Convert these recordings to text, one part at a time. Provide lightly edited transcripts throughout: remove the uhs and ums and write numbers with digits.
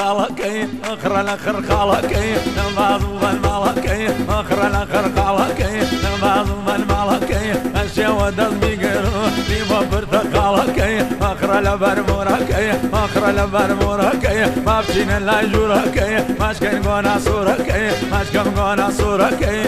خالكي اخر الاخر خالكي نماز والمالكي اخر الاخر خالكي نماز والمالكي الشيوة دزمي قرو ديما برتقالكي اخر البرموركي اخر البرموركي ما بشين لا يجوركي ماشكن قونا صوركي ماشكن قونا صوركي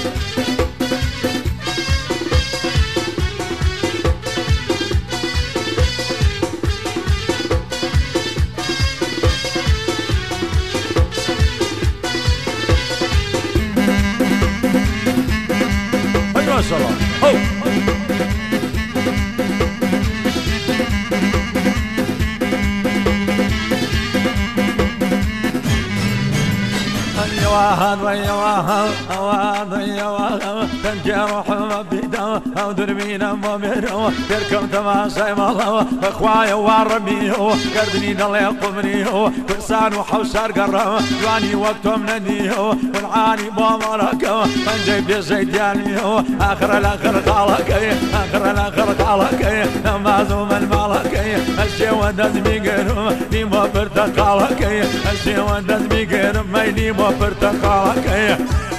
ما شاء الله واحد ويا واحد ويا واحد تنجي روح مبيدا او دربينا مبيدا تركب تماشي مالو اخوايا وارميو قردني ضل يقمريو كرسان وحوشار قرم جواني وقتهم نديو والعاني بامركو تنجي بيزي دياليو اخر الاخر خالكي اخر الاخر خالكي نمازو من مالكي الشي ودز بيقرم ديما برتقالكي الشي ودز بيقرم ما ديما برتقالكي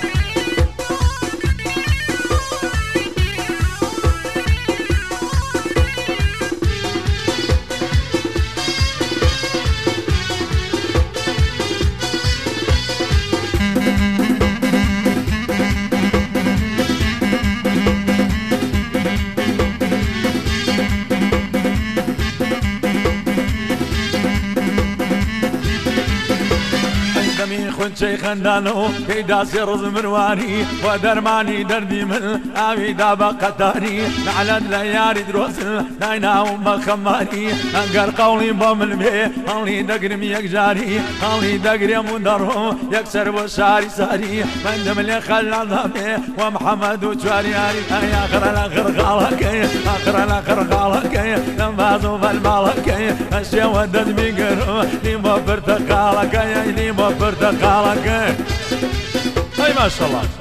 خن شيخ خندانو كيدا سيرز مرواني ودرماني دردي من آوي دابا قطاري نعلن لياري دروسل ناينا ومخماني انقر قولي بمن بي انلي دقرم يكجاري انلي دقرم ودرهم يكسر وشاري ساري من دم اللي خلال ضمي ومحمد وشواري يا اخر الاخر خالكي اخر الاخر خالكي نمازو بالمالكي الشي ودد بيقرو ليما برتقالكي ليما برتقالكي اي ما شاء الله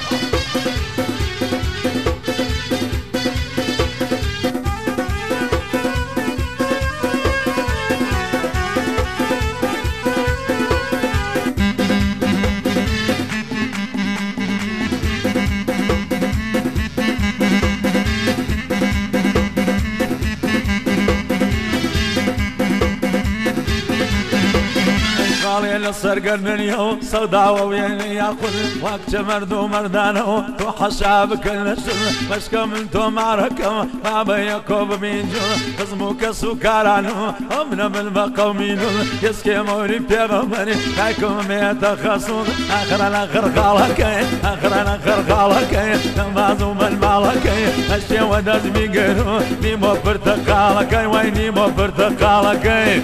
للصرقر اليوم صداوة وين ياخذ وقت مردو مردانو وحشاب كل السن مشكم انتو معركة ما بيكوب بينجو خزموك سكرانو امنا بالبقومينو يسكي موري بيغمري تايكم ميتا خصوص اخر الاخر خالكي اخر الاخر خالكي نمازو بالمالكي الشي ودز بيقرو نيمو برتقالكي وينيمو برتقالكي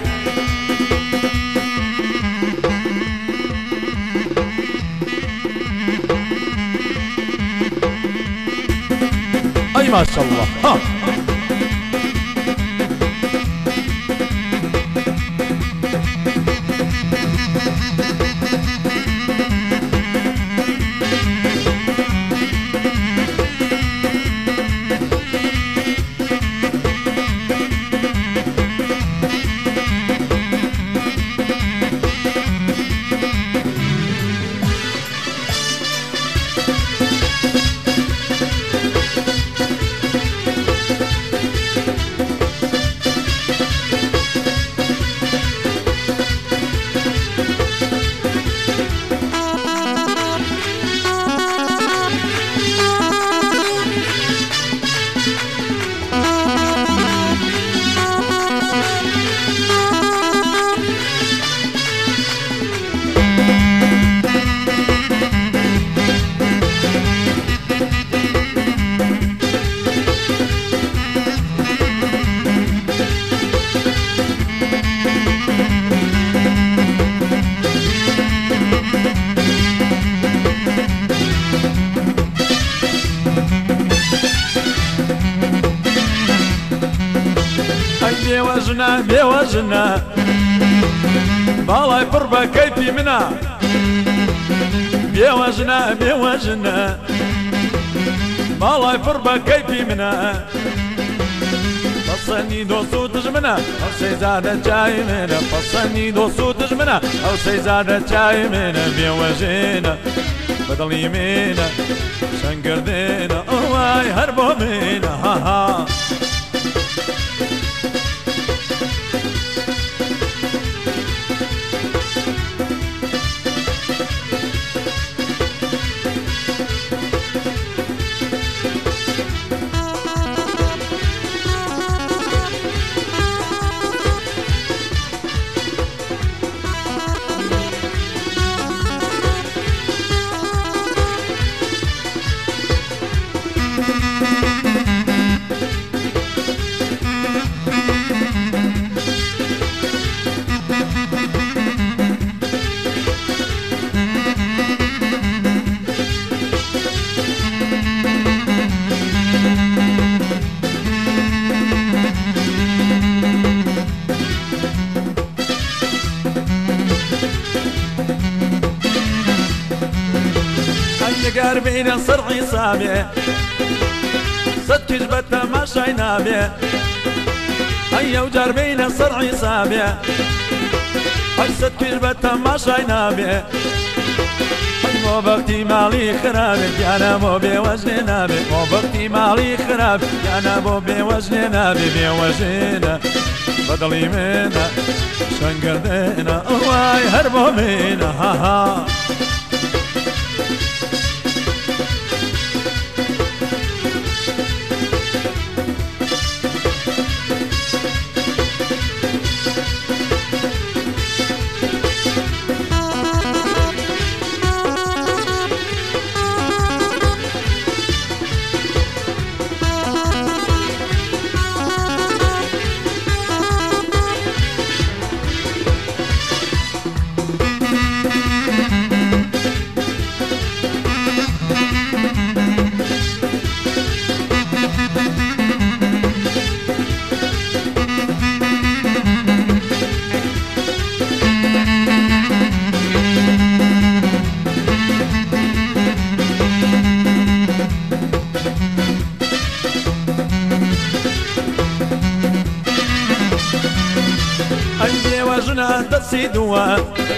ما شاء الله ها بيوزنا بيوزنا بالاي بربا كيفي منا بيوزنا بيوزنا بالاي بربا كيفي منا فصلني دوسو دجمنا او سيزادة جاي منا فصلني دوسو دجمنا او سيزادة جاي منا بيوجينا بدل يمينا شنقردينا واي هربوا منا ها ها قربين صرعي صابي صدق جبت ما شاينا بي هيا وجربين صرعي صابي هاي صدق جبت ما شاينا بي مو بغتي مالي خراب انا مو بوجهنا بي مو بغتي مالي خراب انا مو بوجهنا بي بوجهنا بدل يمنا شنقردينا واي هربوا منا ها ها وجنا دسي دوا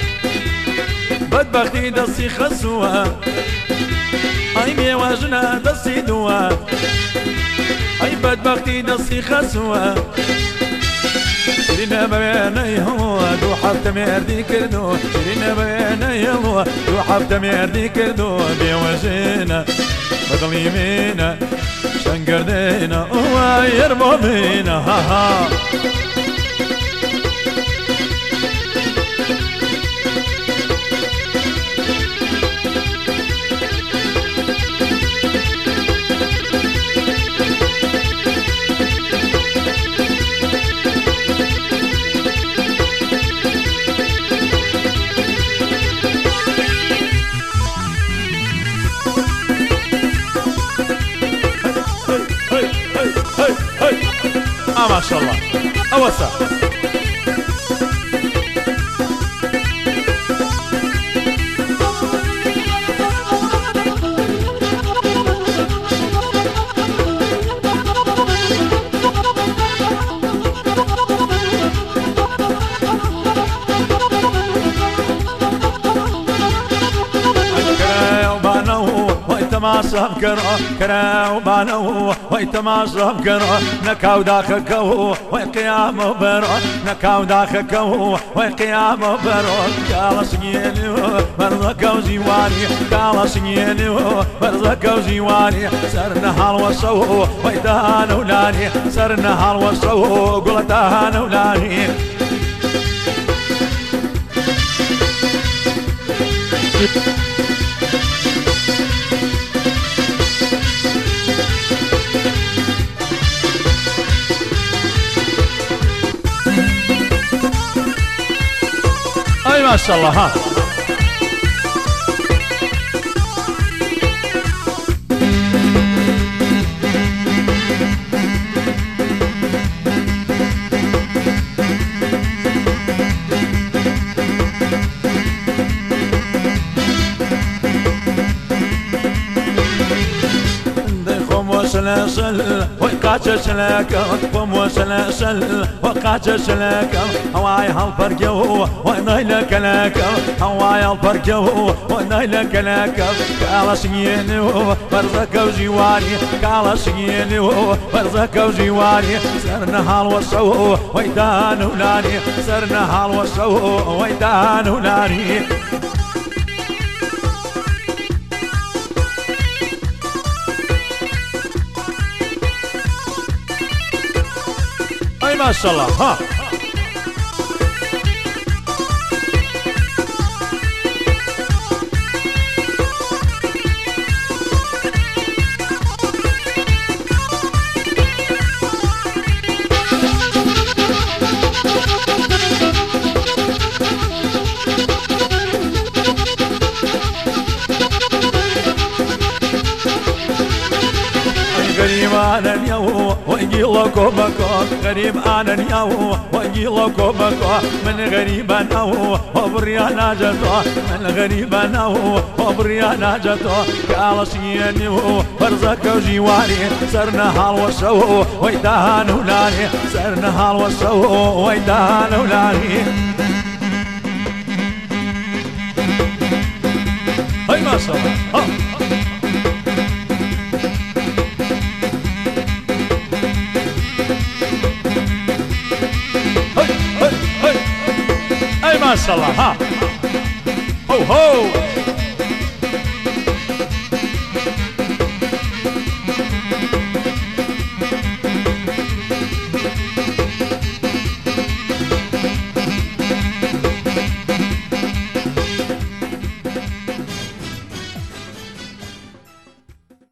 بدبختي دسي خسوا اي وجنا دسي دوا اي بدبختي دسي خسوا شرينا بيني هو دو حبت مردي كردو شرينا بيني هو دو حبت مردي كردو بوجنا بدل يمينا شنقردينا ويرمو بينا ها ها ما شاء الله أوسع تماشا بكرو كراو بانو وي تماشا بكرو نكاو داخكو وي قيام برو نكاو داخكو وي قيام برو قال سنيني برزكو جيواني قال سنيني برزكو جيواني سرنا هالوصو وي دهانو لاني سرنا هالوصو قول دهانو لاني اي ما شاء الله ها سلاسل ويقال وقاتش لك وموسلسل وقاتش لك هواي هالفرقو ونايلك لك هواي هالفرقو ونايلك لك كالسيني برزك وجواري كالسيني برزك وجواري سرنا هالوصو ويدان ولاني سرنا هالوصو ويدان ولاني ما شاء الله ها غريب أنا اليوم ويجيلكم غريب أنا اليوم ويجيلكم من غريب أنا وبريانا جتو من غريب أنا وبريانا جتو كالسيني برزك وجواري سرنا هالوصو ويدان ولاني سرنا هالوصو ويدان ولاني هاي ما شاء الله ما شاء الله ها هو هو